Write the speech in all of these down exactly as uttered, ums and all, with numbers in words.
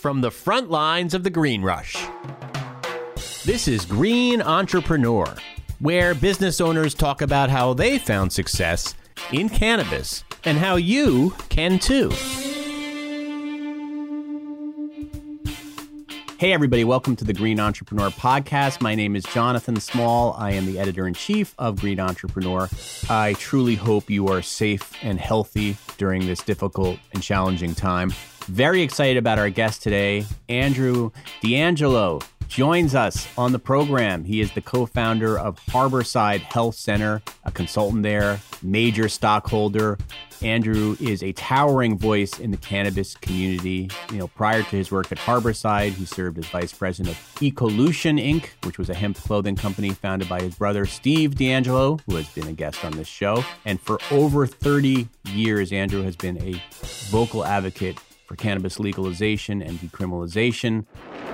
from the front lines of the green rush. This is Green Entrepreneur, where business owners talk about how they found success in cannabis and how you can too. Hey, everybody. Welcome to the Green Entrepreneur Podcast. My name is Jonathan Small. I am the editor-in-chief of Green Entrepreneur. I truly hope you are safe and healthy during this difficult and challenging time. Very excited about our guest today. Andrew D'Angelo joins us on the program. He is the co-founder of Harborside Health Center, a consultant there, major stockholder. Andrew is a towering voice in the cannabis community. You know, prior to his work at Harborside, he served as vice president of Ecolution Incorporated, which was a hemp clothing company founded by his brother, Steve D'Angelo, who has been a guest on this show. And for over thirty years, Andrew has been a vocal advocate for cannabis legalization and decriminalization.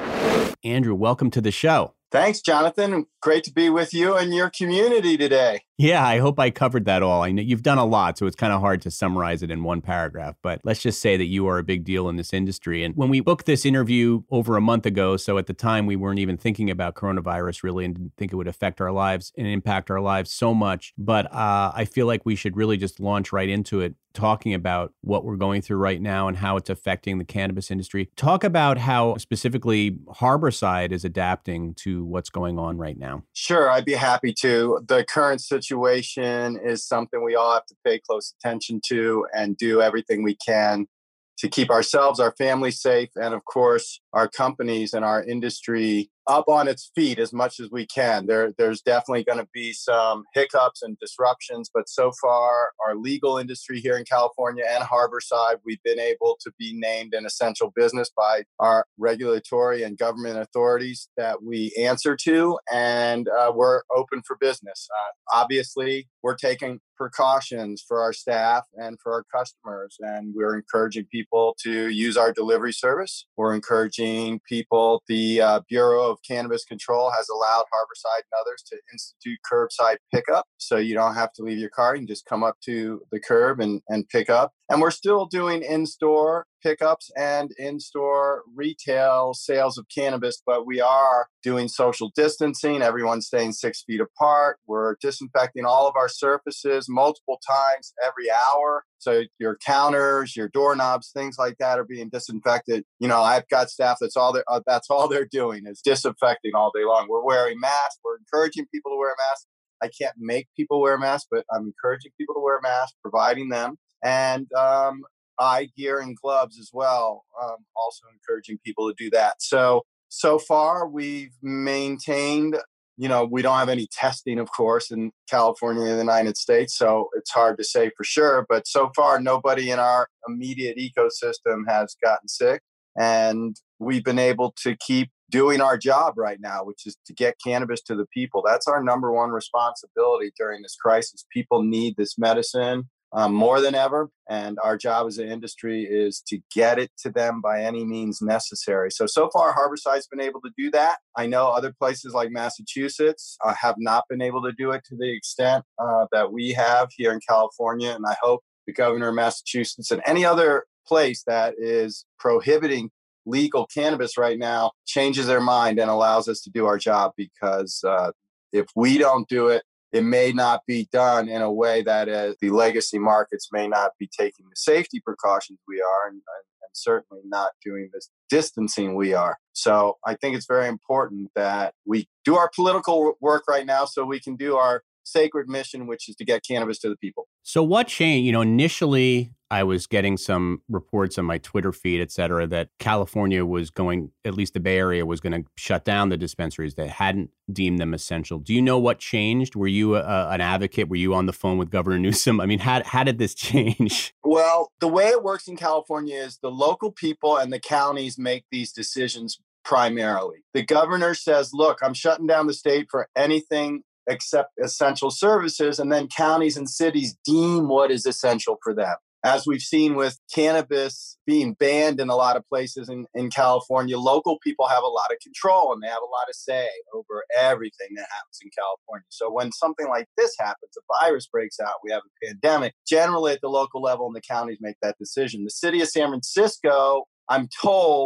Andrew, welcome to the show. Thanks, Jonathan. Great to be with you and your community today. Yeah, I hope I covered that all. I know you've done a lot, so it's kind of hard to summarize it in one paragraph. But let's just say that you are a big deal in this industry. And when we booked this interview over a month ago, so at the time we weren't even thinking about coronavirus really and didn't think it would affect our lives and impact our lives so much. But uh, I feel like we should really just launch right into it, talking about what we're going through right now and how it's affecting the cannabis industry. Talk about how specifically Harborside is adapting to what's going on right now. Sure, I'd be happy to. The current situation is something we all have to pay close attention to and do everything we can to keep ourselves, our families safe, and of course, our companies and our industry up on its feet as much as we can. There, there's definitely going to be some hiccups and disruptions, but so far, our legal industry here in California and Harborside, we've been able to be named an essential business by our regulatory and government authorities that we answer to, and uh, we're open for business. Uh, obviously, we're taking precautions for our staff and for our customers, and we're encouraging people to use our delivery service. We're encouraging people, the uh, Bureau of Cannabis Control has allowed Harborside and others to institute curbside pickup. So you don't have to leave your car. You can just come up to the curb and, and pick up. And we're still doing in-store pickups and in-store retail sales of cannabis, but we are doing social distancing. Everyone's staying six feet apart. We're disinfecting all of our surfaces multiple times every hour. So your counters, your doorknobs, things like that are being disinfected. You know, I've got staff that's all they're, uh, that's all they're doing is disinfecting all day long. We're wearing masks. We're encouraging people to wear masks. I can't make people wear masks, but I'm encouraging people to wear masks, providing them. And um, eye gear and gloves as well, um, also encouraging people to do that. So, so far we've maintained, you know, we don't have any testing, of course, in California and the United States, so it's hard to say for sure. But so far, nobody in our immediate ecosystem has gotten sick. And we've been able to keep doing our job right now, which is to get cannabis to the people. That's our number one responsibility during this crisis. People need this medicine um, more than ever. And our job as an industry is to get it to them by any means necessary. So, so far, Harborside's been able to do that. I know other places like Massachusetts uh, have not been able to do it to the extent uh, that we have here in California. And I hope the governor of Massachusetts and any other place that is prohibiting legal cannabis right now changes their mind and allows us to do our job, because uh, if we don't do it, it may not be done in a way that uh, the legacy markets may not be taking the safety precautions we are, and, and certainly not doing this distancing we are. So I think it's very important that we do our political work right now so we can do our sacred mission, which is to get cannabis to the people. So what changed? You know, initially I was getting some reports on my Twitter feed, et cetera, that California was going, at least the Bay Area was going to shut down the dispensaries that hadn't deemed them essential. Do you know what changed? Were you a, an advocate? Were you on the phone with Governor Newsom? I mean, how, how did this change? Well, the way it works in California is the local people and the counties make these decisions primarily. The governor says, look, I'm shutting down the state for anything except essential services, and then counties and cities deem what is essential for them. As we've seen with cannabis being banned in a lot of places in, in California, local people have a lot of control and they have a lot of say over everything that happens in California. So when something like this happens, a virus breaks out, we have a pandemic, generally at the local level and the counties make that decision. The city of San Francisco, I'm told,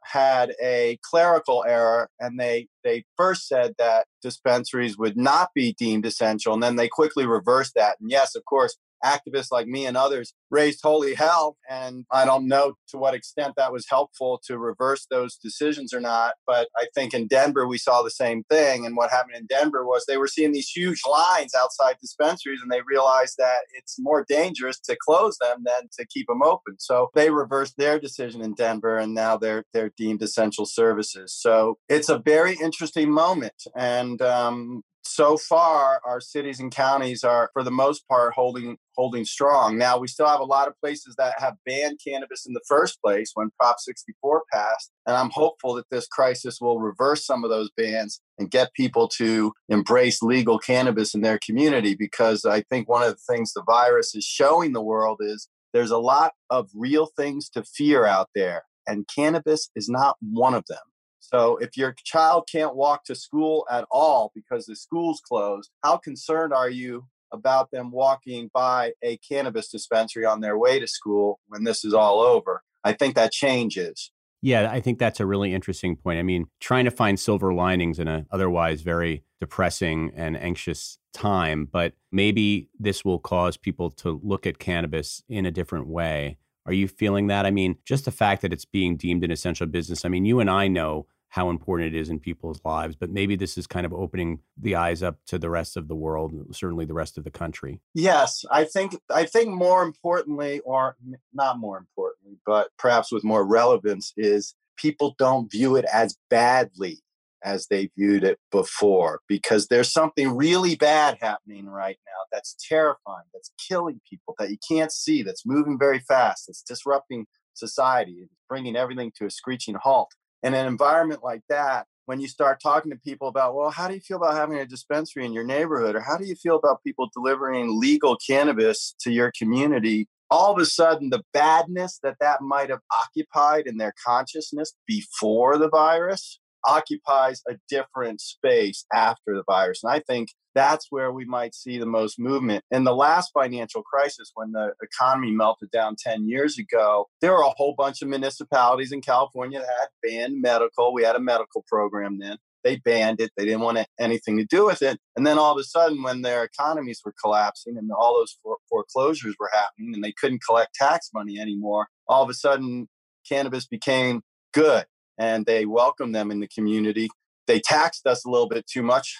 had a clerical error, and they they first said that dispensaries would not be deemed essential, and then they quickly reversed that. And yes, of course, activists like me and others raised holy hell, and I don't know to what extent that was helpful to reverse those decisions or not, but I think in Denver we saw the same thing. And what happened in Denver was they were seeing these huge lines outside dispensaries, and they realized that it's more dangerous to close them than to keep them open. So they reversed their decision in Denver, and now they're they're deemed essential services. So it's a very interesting moment, and um, so far, our cities and counties are, for the most part, holding holding strong. Now, we still have a lot of places that have banned cannabis in the first place when Prop sixty-four passed, and I'm hopeful that this crisis will reverse some of those bans and get people to embrace legal cannabis in their community, because I think one of the things the virus is showing the world is there's a lot of real things to fear out there, and cannabis is not one of them. So if your child can't walk to school at all because the school's closed, how concerned are you about them walking by a cannabis dispensary on their way to school when this is all over? I think that changes. Yeah, I think that's a really interesting point. I mean, trying to find silver linings in a otherwise very depressing and anxious time, but maybe this will cause people to look at cannabis in a different way. Are you feeling that? I mean, just the fact that it's being deemed an essential business. I mean, you and I know how important it is in people's lives, but maybe this is kind of opening the eyes up to the rest of the world, certainly the rest of the country. Yes, I think I think more importantly, or not more importantly, but perhaps with more relevance, is people don't view it as badly as they viewed it before, because there's something really bad happening right now that's terrifying, that's killing people, that you can't see, that's moving very fast, that's disrupting society, it's bringing everything to a screeching halt. In an environment like that, when you start talking to people about, well, how do you feel about having a dispensary in your neighborhood? Or how do you feel about people delivering legal cannabis to your community? All of a sudden, the badness that that might have occupied in their consciousness before the virus occupies a different space after the virus. And I think that's where we might see the most movement. In the last financial crisis, when the economy melted down ten years ago, there were a whole bunch of municipalities in California that had banned medical. We had a medical program then. They banned it. They didn't want anything to do with it. And then all of a sudden, when their economies were collapsing and all those foreclosures were happening and they couldn't collect tax money anymore, all of a sudden, cannabis became good. And they welcomed them in the community. They taxed us a little bit too much,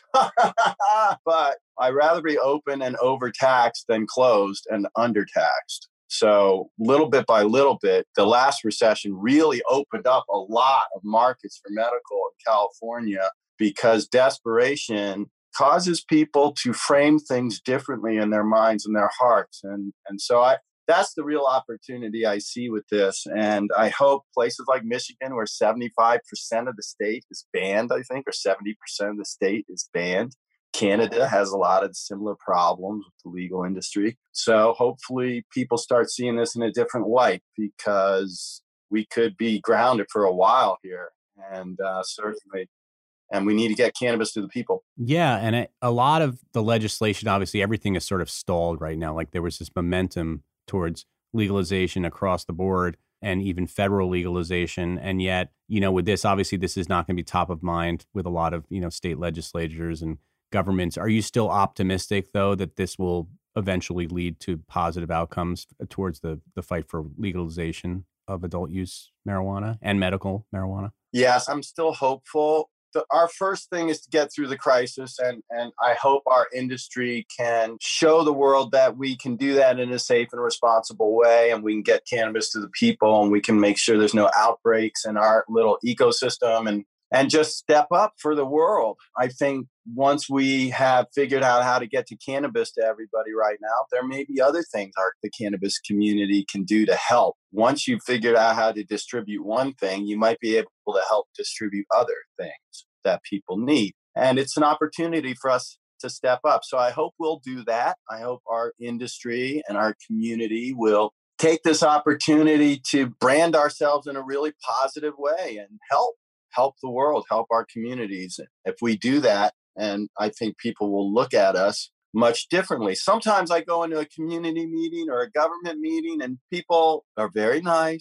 but I'd rather be open and overtaxed than closed and undertaxed. So little bit by little bit, the last recession really opened up a lot of markets for medical in California, because desperation causes people to frame things differently in their minds and their hearts. And, and so I, that's the real opportunity I see with this. And I hope places like Michigan, where seventy-five percent of the state is banned, I think, or seventy percent of the state is banned. Canada has a lot of similar problems with the legal industry. So hopefully people start seeing this in a different light, because we could be grounded for a while here. And uh, certainly, and we need to get cannabis to the people. Yeah. And it, a lot of the legislation, obviously, everything is sort of stalled right now. Like there was this momentum towards legalization across the board and even federal legalization. And yet, you know, with this, obviously, this is not going to be top of mind with a lot of, you know, state legislatures and governments. Are you still optimistic, though, that this will eventually lead to positive outcomes towards the, the fight for legalization of adult use marijuana and medical marijuana? Yes, I'm still hopeful. The, our first thing is to get through the crisis, and, and I hope our industry can show the world that we can do that in a safe and responsible way, and we can get cannabis to the people, and we can make sure there's no outbreaks in our little ecosystem, and, and just step up for the world. I think once we have figured out how to get to cannabis to everybody right now, there may be other things our, the cannabis community can do to help. Once you've figured out how to distribute one thing, you might be able to help distribute other things that people need. And it's an opportunity for us to step up. So I hope we'll do that. I hope our industry and our community will take this opportunity to brand ourselves in a really positive way and help, help the world, help our communities. If we do that, and I think people will look at us much differently. Sometimes I go into a community meeting or a government meeting and people are very nice,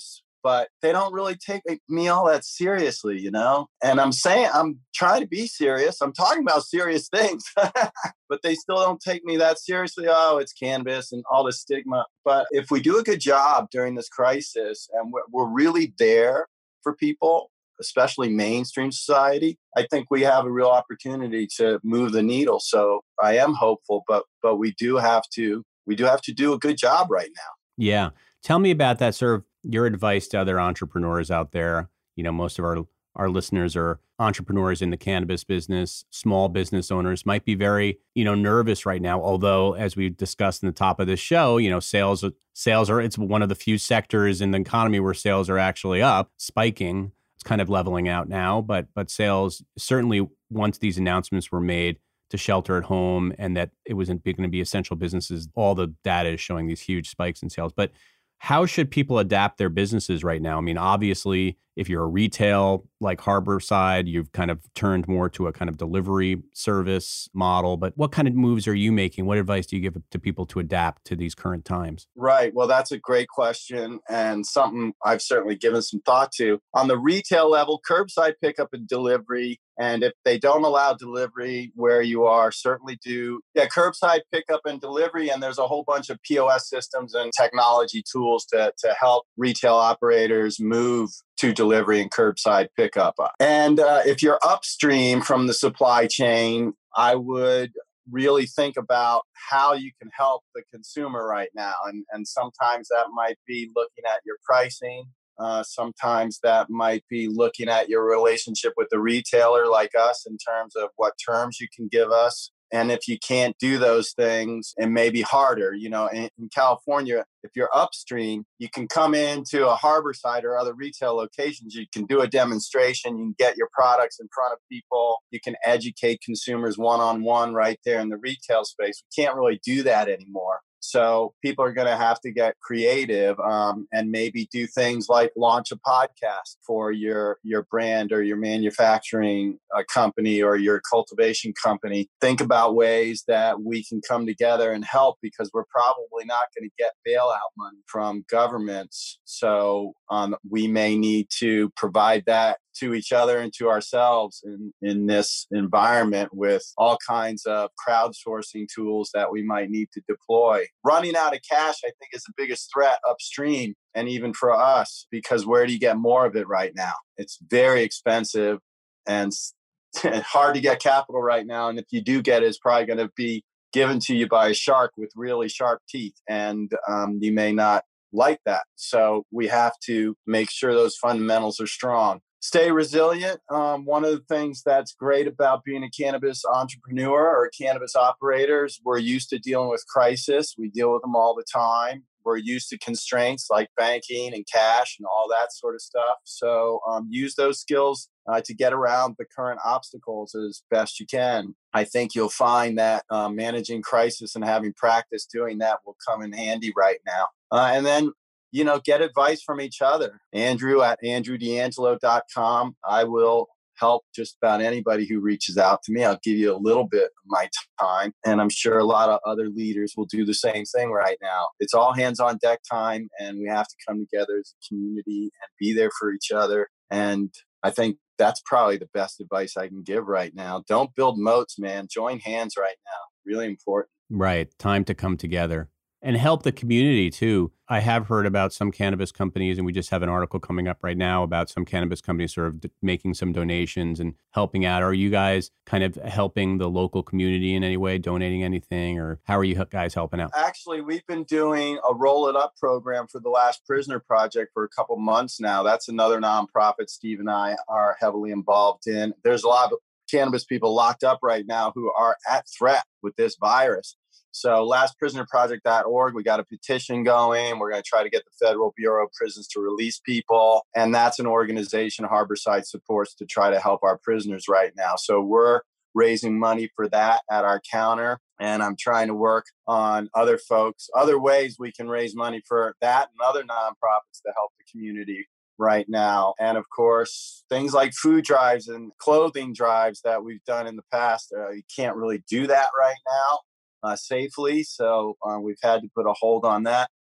but they don't really take me all that seriously, you know? And I'm saying, I'm trying to be serious. I'm talking about serious things, but they still don't take me that seriously. Oh, it's cannabis and all this stigma. But if we do a good job during this crisis and we're, we're really there for people, especially mainstream society, I think we have a real opportunity to move the needle. So I am hopeful, but but we do have to we do have to do a good job right now. Yeah. Tell me about that, sort of your advice to other entrepreneurs out there. You know, most of our our listeners are entrepreneurs in the cannabis business. Small business owners might be very, you know, nervous right now. Although, as we discussed in the top of this show, you know, sales sales are it's one of the few sectors in the economy where sales are actually up, spiking. It's kind of leveling out now, but but sales certainly, once these announcements were made to shelter at home and that it wasn't going to be essential businesses, all the data is showing these huge spikes in sales. But how should people adapt their businesses right now? I mean, obviously, if you're a retail like Harborside, you've kind of turned more to a kind of delivery service model. But what kind of moves are you making? What advice do you give to people to adapt to these current times? Right. Well, that's a great question and something I've certainly given some thought to. On the retail level, curbside pickup and delivery. And if they don't allow delivery where you are, certainly do. Yeah, curbside pickup and delivery. And there's a whole bunch of P O S systems and technology tools to, to help retail operators move to delivery and curbside pickup. And uh, if you're upstream from the supply chain, I would really think about how you can help the consumer right now. And, and sometimes that might be looking at your pricing. Uh, sometimes that might be looking at your relationship with the retailer like us in terms of what terms you can give us. And if you can't do those things, it may be harder. You know, in, in California, if you're upstream, you can come into a Harborside or other retail locations. You can do a demonstration. You can get your products in front of people. You can educate consumers one-on-one right there in the retail space. We can't really do that anymore. So people are going to have to get creative um, and maybe do things like launch a podcast for your your brand or your manufacturing uh, company or your cultivation company. Think about ways that we can come together and help, because we're probably not going to get bailout money from governments. So um, we may need to provide that to each other and to ourselves in, in this environment with all kinds of crowdsourcing tools that we might need to deploy. Running out of cash, I think, is the biggest threat upstream and even for us, because where do you get more of it right now? It's very expensive and hard to get capital right now. And if you do get it, it's probably going to be given to you by a shark with really sharp teeth. And um, you may not like that. So we have to make sure those fundamentals are strong. Stay resilient. Um, one of the things that's great about being a cannabis entrepreneur or cannabis operators, we're used to dealing with crisis. We deal with them all the time. We're used to constraints like banking and cash and all that sort of stuff. So um, use those skills uh, to get around the current obstacles as best you can. I think you'll find that uh, managing crisis and having practice doing that will come in handy right now. Uh, and then You know, get advice from each other. Andrew at andrew d'angelo dot com. I will help just about anybody who reaches out to me. I'll give you a little bit of my time. And I'm sure a lot of other leaders will do the same thing right now. It's all hands on deck time, and we have to come together as a community and be there for each other. And I think that's probably the best advice I can give right now. Don't build moats, man. Join hands right now. Really important. Right. Time to come together. And help the community too. I have heard about some cannabis companies, and we just have an article coming up right now about some cannabis companies sort of d- making some donations and helping out. Are you guys kind of helping the local community in any way, donating anything, or how are you guys helping out? Actually, we've been doing a Roll It Up program for the Last Prisoner Project for a couple months now. That's another nonprofit Steve and I are heavily involved in. There's a lot of cannabis people locked up right now who are at threat with this virus. So last prisoner project dot org, we got a petition going. We're going to try to get the Federal Bureau of Prisons to release people. And that's an organization Harborside supports to try to help our prisoners right now. So we're raising money for that at our counter. And I'm trying to work on other folks, other ways we can raise money for that and other nonprofits to help the community right now. And of course, things like food drives and clothing drives that we've done in the past, uh, you can't really do that right now. Uh, safely. So uh, we've had to put a hold on that.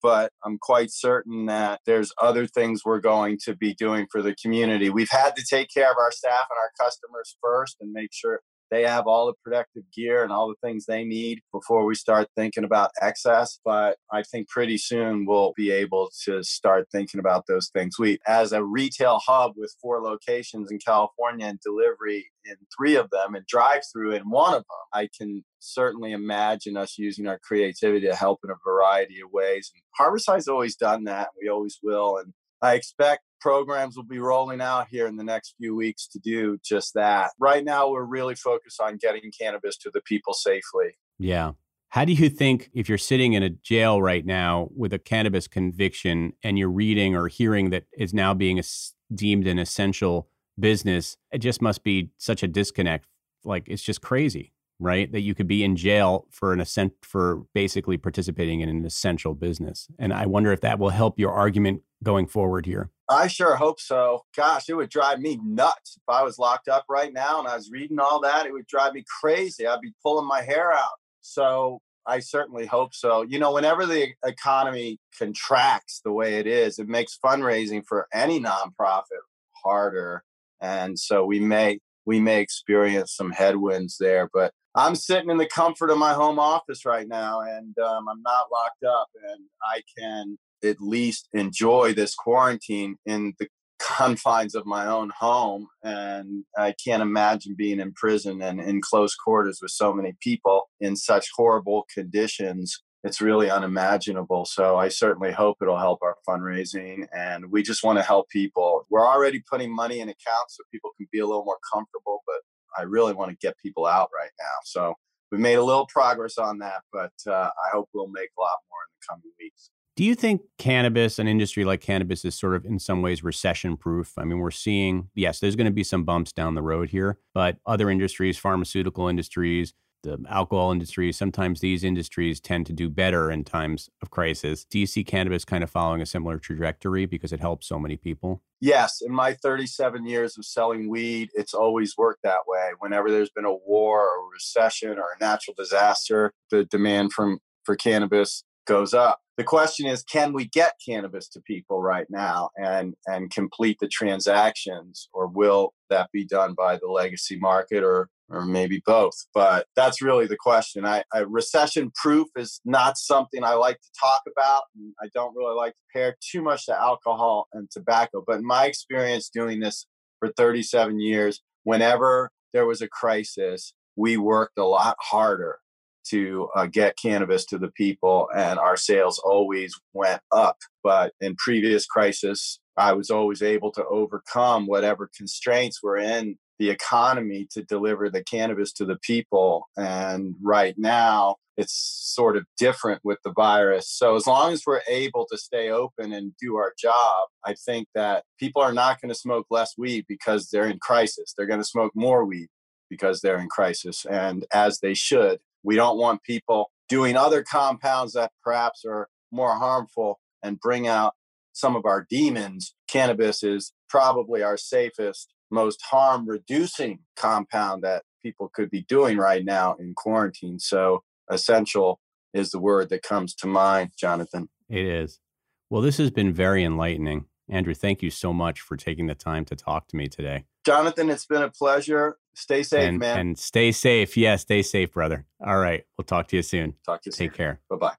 but I'm quite certain that there's other things we're going to be doing for the community. We've had to take care of our staff and our customers first and make sure they have all the protective gear and all the things they need before we start thinking about excess. But I think pretty soon we'll be able to start thinking about those things. We, as a retail hub with four locations in California and delivery in three of them and drive-through in one of them, I can certainly imagine us using our creativity to help in a variety of ways. And Harborside's always done that. We always will. And I expect programs will be rolling out here in the next few weeks to do just that. Right now, we're really focused on getting cannabis to the people safely. Yeah. How do you think, if you're sitting in a jail right now with a cannabis conviction and you're reading or hearing that is now being deemed an essential business, it just must be such a disconnect. Like, it's just crazy, right? That you could be in jail for an ascent for basically participating in an essential business. And I wonder if that will help your argument going forward here. I sure hope so. Gosh, it would drive me nuts if I was locked up right now and I was reading all that. It would drive me crazy. I'd be pulling my hair out. So I certainly hope so. You know, whenever the economy contracts the way it is, it makes fundraising for any nonprofit harder. And so we may we may experience some headwinds there. But I'm sitting in the comfort of my home office right now, and um, I'm not locked up, and I can at least enjoy this quarantine in the confines of my own home. And I can't imagine being in prison and in close quarters with so many people in such horrible conditions. It's really unimaginable. So I certainly hope it'll help our fundraising. And we just want to help people. We're already putting money in accounts so people can be a little more comfortable, but I really want to get people out right now. So we've made a little progress on that, but uh, I hope we'll make a lot more in the coming weeks. Do you think cannabis, an industry like cannabis, is sort of in some ways recession proof? I mean, we're seeing, yes, there's going to be some bumps down the road here, but other industries, pharmaceutical industries, the alcohol industry, sometimes these industries tend to do better in times of crisis. Do you see cannabis kind of following a similar trajectory because it helps so many people? Yes. In my thirty-seven years of selling weed, it's always worked that way. Whenever there's been a war or a recession or a natural disaster, the demand from for cannabis goes up. The question is, can we get cannabis to people right now and, and complete the transactions, or will that be done by the legacy market or or maybe both? But that's really the question. I, I recession proof is not something I like to talk about. I don't really like to pair too much to alcohol and tobacco. But in my experience doing this for thirty-seven years, whenever there was a crisis, we worked a lot harder to uh, get cannabis to the people, and our sales always went up. But in previous crises, I was always able to overcome whatever constraints were in the economy to deliver the cannabis to the people. And right now, it's sort of different with the virus. So as long as we're able to stay open and do our job, I think that people are not going to smoke less weed because they're in crisis. They're going to smoke more weed because they're in crisis, and as they should. We don't want people doing other compounds that perhaps are more harmful and bring out some of our demons. Cannabis is probably our safest, most harm-reducing compound that people could be doing right now in quarantine. So essential is the word that comes to mind, Jonathan. It is. Well, this has been very enlightening. Andrew, thank you so much for taking the time to talk to me today. Jonathan, it's been a pleasure. Stay safe, and, man. And stay safe. Yeah, stay safe, brother. All right. We'll talk to you soon. Talk to you soon. Take care. Bye-bye.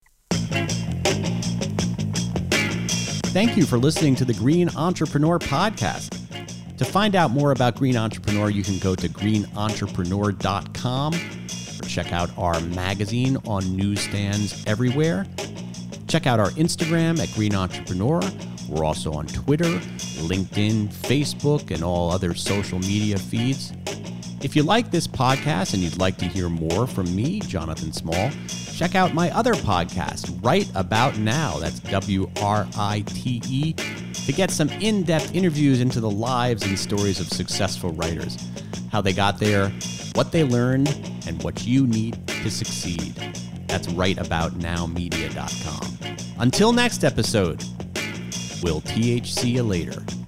Thank you for listening to the Green Entrepreneur Podcast. To find out more about Green Entrepreneur, you can go to green entrepreneur dot com or check out our magazine on newsstands everywhere. Check out our Instagram at Green Entrepreneur. We're also on Twitter, LinkedIn, Facebook, and all other social media feeds. If you like this podcast and you'd like to hear more from me, Jonathan Small, check out my other podcast, Right About Now. That's W R I T E, to get some in-depth interviews into the lives and stories of successful writers, how they got there, what they learned, and what you need to succeed. That's right about now media dot com. Until next episode, we'll T H C you later.